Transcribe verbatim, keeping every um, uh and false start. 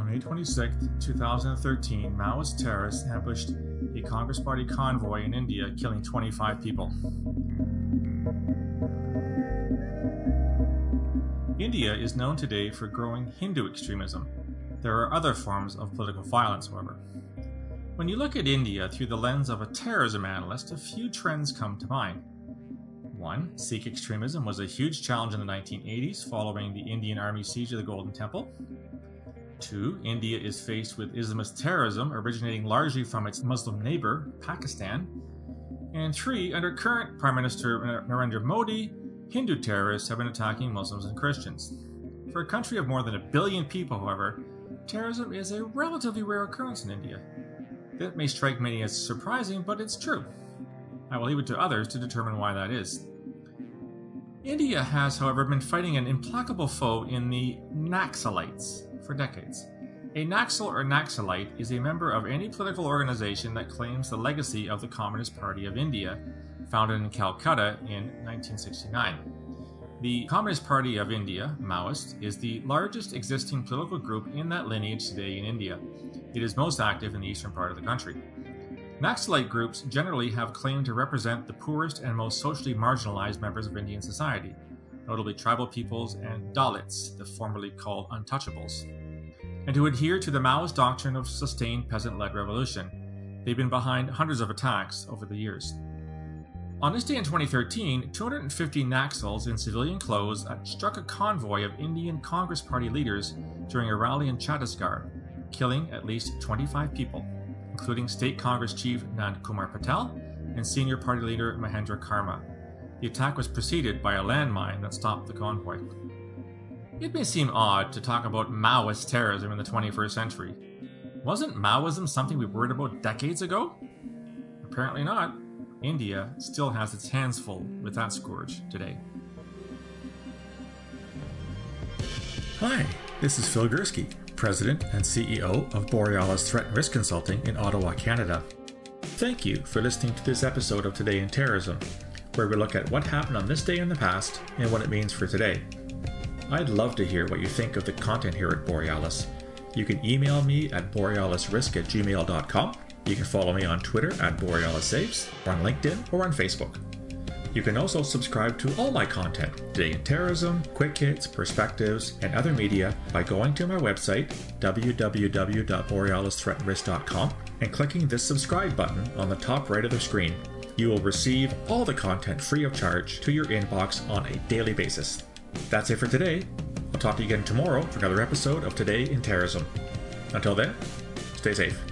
May twenty-sixth, two thousand thirteen, Maoist terrorists ambushed a Congress Party convoy in India, killing twenty-five people. India is known today for growing Hindu extremism. There are other forms of political violence, however. When you look at India through the lens of a terrorism analyst, a few trends come to mind. One, Sikh extremism was a huge challenge in the nineteen eighties following the Indian Army siege of the Golden Temple. Two, India is faced with Islamist terrorism originating largely from its Muslim neighbor, Pakistan. And three, under current Prime Minister Narendra Modi, Hindu terrorists have been attacking Muslims and Christians. For a country of more than a billion people, however, terrorism is a relatively rare occurrence in India. That may strike many as surprising, but it's true. I will leave it to others to determine why that is. India has, however, been fighting an implacable foe in the Naxalites for decades. A Naxal or Naxalite is a member of any political organization that claims the legacy of the Communist Party of India, founded in Calcutta in nineteen sixty-nine. The Communist Party of India, Maoist, is the largest existing political group in that lineage today in India. It is most active in the eastern part of the country. Naxalite groups generally have claimed to represent the poorest and most socially marginalized members of Indian society, notably tribal peoples and Dalits, the formerly called untouchables, and to adhere to the Maoist doctrine of sustained peasant-led revolution. They've been behind hundreds of attacks over the years. On this day in twenty thirteen, two hundred fifty Naxals in civilian clothes struck a convoy of Indian Congress Party leaders during a rally in Chhattisgarh, killing at least twenty-five people, including State Congress Chief Nand Kumar Patel and Senior Party Leader Mahendra Karma. The attack was preceded by a landmine that stopped the convoy. It may seem odd to talk about Maoist terrorism in the twenty-first century. Wasn't Maoism something we worried about decades ago? Apparently not. India still has its hands full with that scourge today. Hi, this is Phil Gursky, President and C E O of Borealis Threat and Risk Consulting in Ottawa, Canada. Thank you for listening to this episode of Today in Terrorism, where we look at what happened on this day in the past and what it means for today. I'd love to hear what you think of the content here at Borealis. You can email me at borealisrisk at gmail dot com. You can follow me on Twitter at BorealisSaves, or on LinkedIn, or on Facebook. You can also subscribe to all my content, Today in Terrorism, Quick Hits, Perspectives, and other media by going to my website, w w w dot borealis threat and risk dot com, and clicking this subscribe button on the top right of the screen. You will receive all the content free of charge to your inbox on a daily basis. That's it for today. I'll talk to you again tomorrow for another episode of Today in Terrorism. Until then, stay safe.